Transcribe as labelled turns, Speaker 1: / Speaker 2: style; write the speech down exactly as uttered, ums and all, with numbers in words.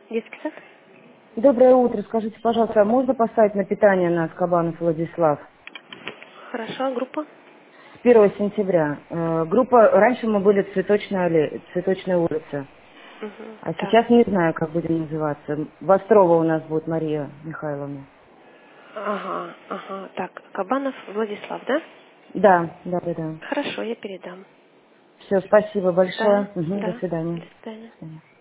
Speaker 1: Детский сад?
Speaker 2: Доброе утро. Скажите, пожалуйста, а можно поставить на питание нас Кабанов Владислав?
Speaker 1: Хорошо, а группа?
Speaker 2: С первого сентября. Э, группа, раньше мы были цветочная, алле- цветочная улица.
Speaker 1: Угу.
Speaker 2: А
Speaker 1: Так.
Speaker 2: сейчас не знаю, как будем называться. Вострова у нас будет Мария Михайловна.
Speaker 1: Ага, ага. Так, Кабанов Владислав, да?
Speaker 2: Да, да, да, да.
Speaker 1: Хорошо, я передам.
Speaker 2: Все, спасибо
Speaker 1: Да,
Speaker 2: большое. Мгм, до
Speaker 1: да.
Speaker 2: свидания.
Speaker 1: До свидания.
Speaker 2: До свидания.